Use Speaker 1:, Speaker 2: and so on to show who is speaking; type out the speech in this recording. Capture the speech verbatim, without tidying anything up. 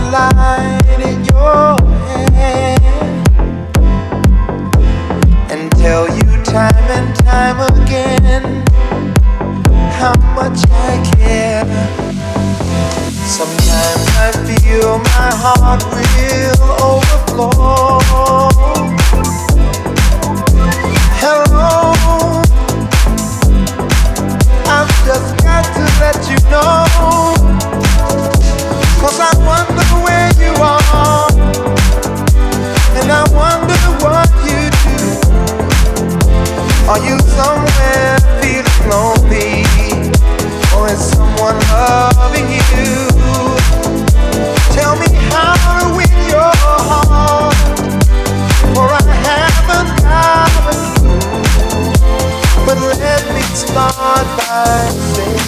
Speaker 1: light in your hand and tell you time and time again how much I care. Sometimes I feel my heart will overflow. Hello, I've just got to let you know, 'cause I wonder where you are, and I wonder what you do. Are you somewhere feeling lonely, or is someone loving you? Tell me how to win your heart, for I haven't got a clue. But let me start by saying